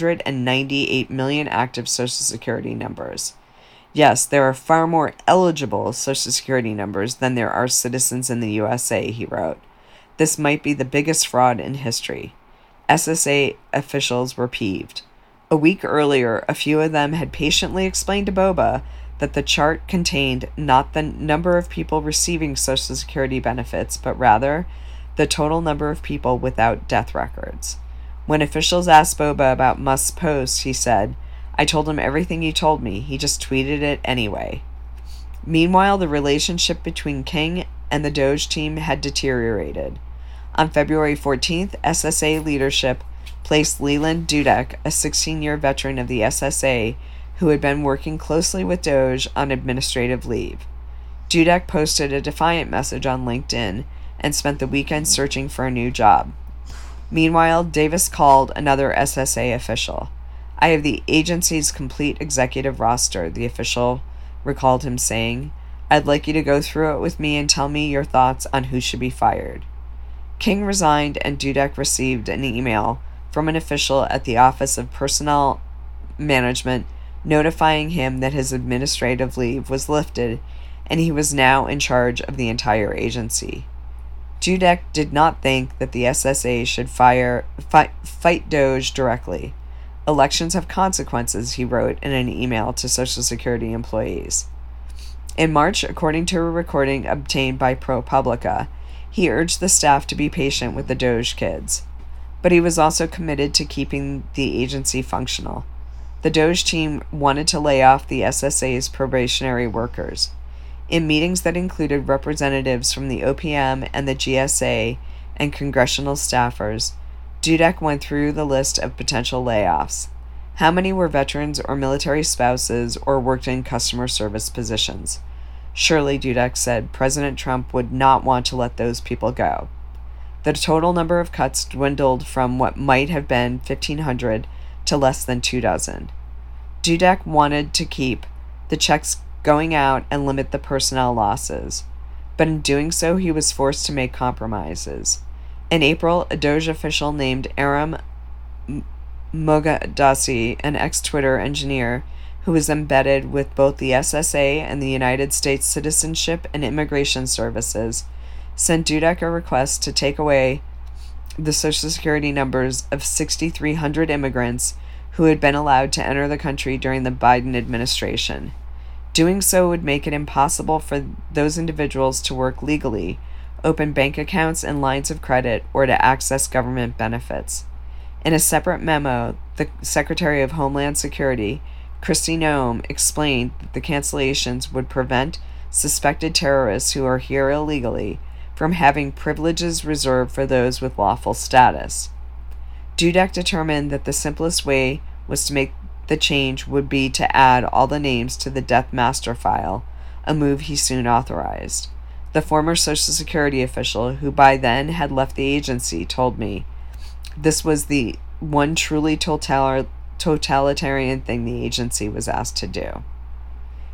398 million active Social Security numbers. Yes, there are far more eligible Social Security numbers than there are citizens in the USA, he wrote. This might be the biggest fraud in history. SSA officials were peeved. A week earlier, a few of them had patiently explained to Boba that the chart contained not the number of people receiving Social Security benefits, but rather the total number of people without death records. When officials asked Boba about Musk's post, he said, "I told him everything you told me. He just tweeted it anyway." Meanwhile, the relationship between King and the Doge team had deteriorated. On February 14th, SSA leadership placed Leland Dudek, a 16-year veteran of the SSA who had been working closely with Doge, on administrative leave. Dudek posted a defiant message on LinkedIn and spent the weekend searching for a new job. Meanwhile, Davis called another SSA official. "I have the agency's complete executive roster," the official recalled him saying. "I'd like you to go through it with me and tell me your thoughts on who should be fired." King resigned, and Dudek received an email from an official at the Office of Personnel Management notifying him that his administrative leave was lifted and he was now in charge of the entire agency. Dudek did not think that the SSA should fight Doge directly. "Elections have consequences," he wrote in an email to Social Security employees. In March, according to a recording obtained by ProPublica, he urged the staff to be patient with the Doge kids. But he was also committed to keeping the agency functional. The Doge team wanted to lay off the SSA's probationary workers. In meetings that included representatives from the OPM and the GSA and congressional staffers, Dudek went through the list of potential layoffs. How many were veterans or military spouses or worked in customer service positions? Surely, Dudek said, President Trump would not want to let those people go. The total number of cuts dwindled from what might have been 1,500 to less than 24. Dudek wanted to keep the checks going out and limit the personnel losses, but in doing so he was forced to make compromises. In April, a Doge official named Aram Mogadassi, an ex-Twitter engineer who was embedded with both the SSA and the United States Citizenship and Immigration Services, sent Dudek a request to take away the Social Security numbers of 6,300 immigrants who had been allowed to enter the country during the Biden administration. Doing so would make it impossible for those individuals to work legally, open bank accounts and lines of credit, or to access government benefits. In a separate memo, the Secretary of Homeland Security, Kristi Noem, explained that the cancellations would prevent suspected terrorists who are here illegally from having privileges reserved for those with lawful status. Dudek determined that the simplest way was to make the change would be to add all the names to the death master file, a move he soon authorized. The former Social Security official, who by then had left the agency, told me, "This was the one truly totalitarian thing the agency was asked to do."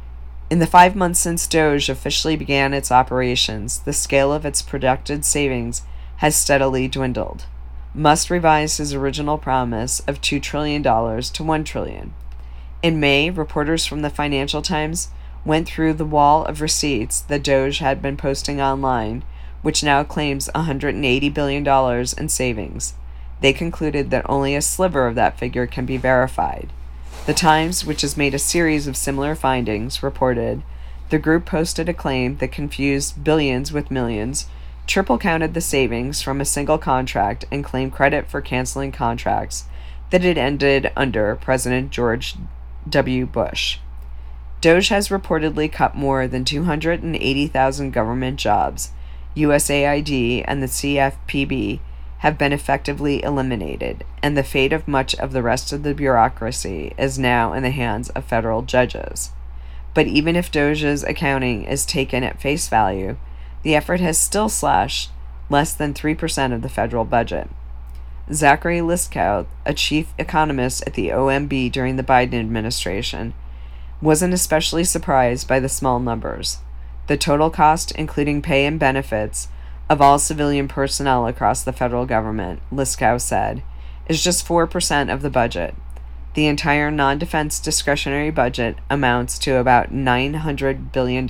In the 5 months since Doge officially began its operations, the scale of its projected savings has steadily dwindled. Musk revised his original promise of $2 trillion to $1 trillion. In May, reporters from the Financial Times went through the wall of receipts that Doge had been posting online, which now claims $180 billion in savings. They concluded that only a sliver of that figure can be verified. The Times, which has made a series of similar findings, reported the group posted a claim that confused billions with millions, triple-counted the savings from a single contract, and claimed credit for canceling contracts that had ended under President George W. Bush. Doge has reportedly cut more than 280,000 government jobs. USAID and the CFPB have been effectively eliminated, and the fate of much of the rest of the bureaucracy is now in the hands of federal judges. But even if Doge's accounting is taken at face value, the effort has still slashed less than 3% of the federal budget. Zachary Liskow, a chief economist at the OMB during the Biden administration, wasn't especially surprised by the small numbers. The total cost, including pay and benefits, of all civilian personnel across the federal government, Liskow said, is just 4% of the budget. The entire non-defense discretionary budget amounts to about $900 billion,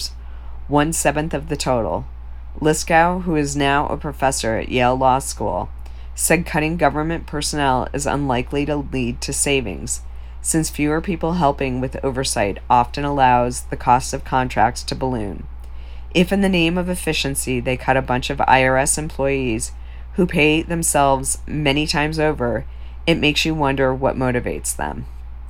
1/7 of the total. Liskow, who is now a professor at Yale Law School, said cutting government personnel is unlikely to lead to savings, since fewer people helping with oversight often allows the cost of contracts to balloon. If in the name of efficiency they cut a bunch of IRS employees who pay themselves many times over, it makes you wonder what motivates them.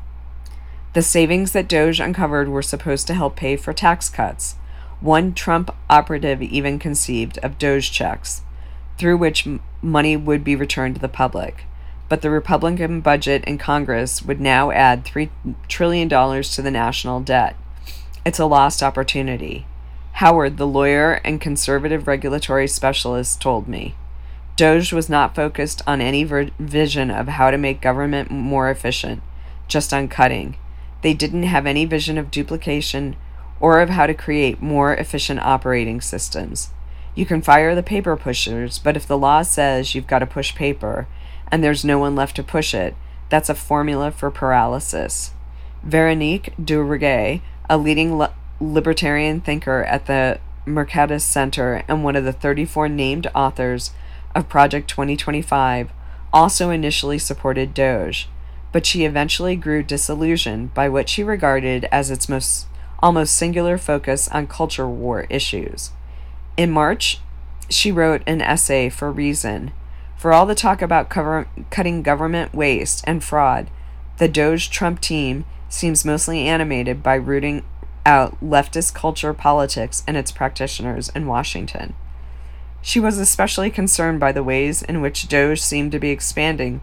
The savings that Doge uncovered were supposed to help pay for tax cuts. One Trump operative even conceived of Doge checks, through which money would be returned to the public. But the Republican budget in Congress would now add $3 trillion to the national debt. It's a lost opportunity. Howard, the lawyer and conservative regulatory specialist, told me. Doge was not focused on any vision of how to make government more efficient, just on cutting. They didn't have any vision of duplication or of how to create more efficient operating systems. You can fire the paper pushers, but if the law says you've got to push paper and there's no one left to push it, that's a formula for paralysis. Veronique Duvergé, a leading libertarian thinker at the Mercatus Center and one of the 34 named authors of Project 2025, also initially supported Doge, but she eventually grew disillusioned by what she regarded as its almost singular focus on culture war issues. In March, she wrote an essay for Reason. For all the talk about cutting government waste and fraud, the Doge-Trump team seems mostly animated by rooting out leftist culture politics and its practitioners in Washington. She was especially concerned by the ways in which Doge seemed to be expanding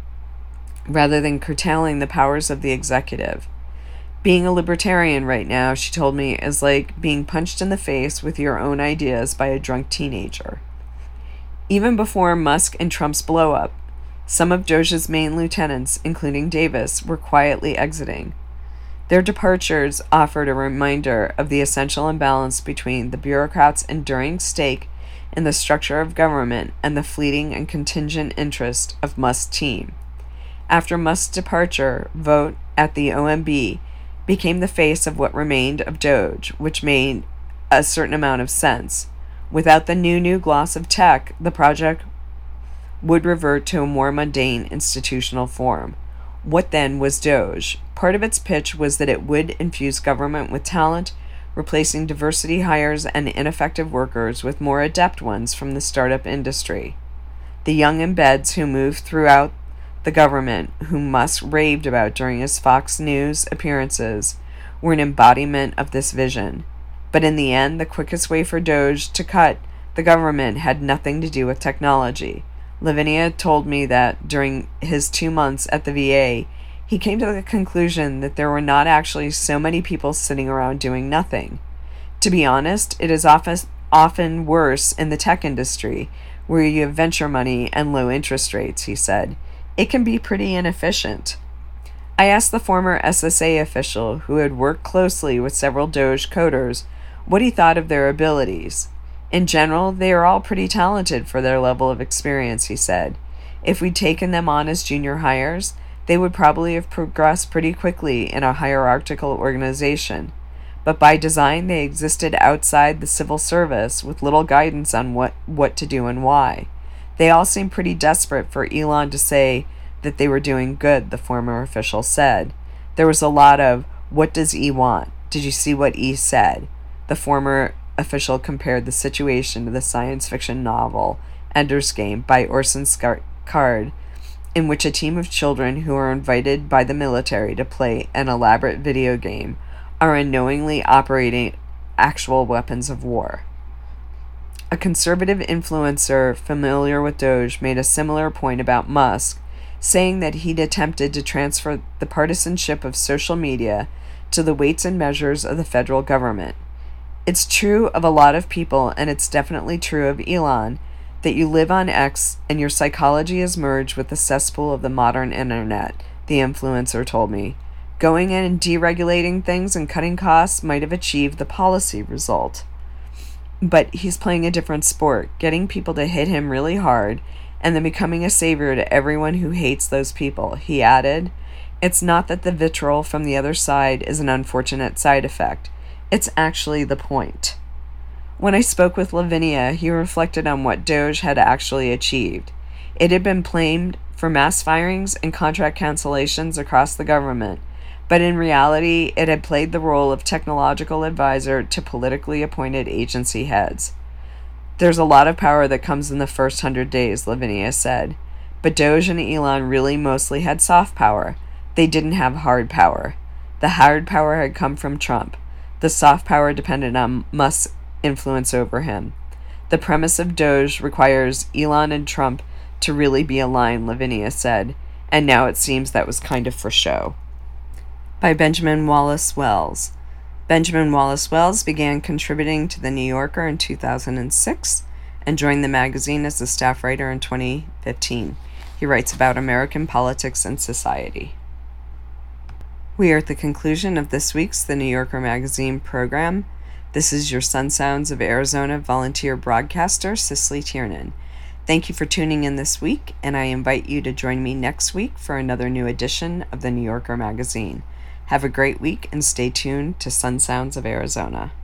rather than curtailing the powers of the executive. Being a libertarian right now, she told me, is like being punched in the face with your own ideas by a drunk teenager. Even before Musk and Trump's blow-up, some of Doge's main lieutenants, including Davis, were quietly exiting. Their departures offered a reminder of the essential imbalance between the bureaucrats' enduring stake in the structure of government and the fleeting and contingent interest of Musk's team. After Musk's departure, Vogt at the OMB became the face of what remained of Doge, which made a certain amount of sense. Without the new gloss of tech, the project would revert to a more mundane institutional form. What then was Doge? Part of its pitch was that it would infuse government with talent, replacing diversity hires and ineffective workers with more adept ones from the startup industry. The young embeds who moved throughout the government, whom Musk raved about during his Fox News appearances, were an embodiment of this vision. But in the end, the quickest way for Doge to cut the government had nothing to do with technology. Lavinia told me that during his 2 months at the VA, he came to the conclusion that there were not actually so many people sitting around doing nothing. To be honest, it is often worse in the tech industry, where you have venture money and low interest rates, he said. It can be pretty inefficient. I asked the former SSA official, who had worked closely with several Doge coders, what he thought of their abilities. In general, they are all pretty talented for their level of experience, he said. If we'd taken them on as junior hires, they would probably have progressed pretty quickly in a hierarchical organization. But by design, they existed outside the civil service with little guidance on what to do and why. They all seemed pretty desperate for Elon to say that they were doing good, the former official said. There was a lot of, "What does E want? Did you see what E said?" The former official compared the situation to the science fiction novel Ender's Game by Orson Scott in which a team of children who are invited by the military to play an elaborate video game are unknowingly operating actual weapons of war. A conservative influencer familiar with Doge made a similar point about Musk, saying that he'd attempted to transfer the partisanship of social media to the weights and measures of the federal government. It's true of a lot of people, and it's definitely true of Elon, that you live on X and your psychology is merged with the cesspool of the modern internet, the influencer told me. Going in and deregulating things and cutting costs might have achieved the policy result. But he's playing a different sport, getting people to hit him really hard and then becoming a savior to everyone who hates those people. He added, "It's not that the vitriol from the other side is an unfortunate side effect. It's actually the point." When I spoke with Lavinia, he reflected on what Doge had actually achieved. It had been blamed for mass firings and contract cancellations across the government, but in reality, it had played the role of technological advisor to politically appointed agency heads. "There's a lot of power that comes in the first 100 days, Lavinia said. But Doge and Elon really mostly had soft power. They didn't have hard power. The hard power had come from Trump. The soft power depended on Musk's influence over him. The premise of Doge requires Elon and Trump to really be aligned," Lavinia said, and now it seems that was kind of for show. By Benjamin Wallace Wells. Benjamin Wallace Wells began contributing to The New Yorker in 2006 and joined the magazine as a staff writer in 2015. He writes about American politics and society. We are at the conclusion of this week's The New Yorker magazine program. This is your Sun Sounds of Arizona volunteer broadcaster, Cicely Tiernan. Thank you for tuning in this week, and I invite you to join me next week for another new edition of The New Yorker magazine. Have a great week and stay tuned to Sun Sounds of Arizona.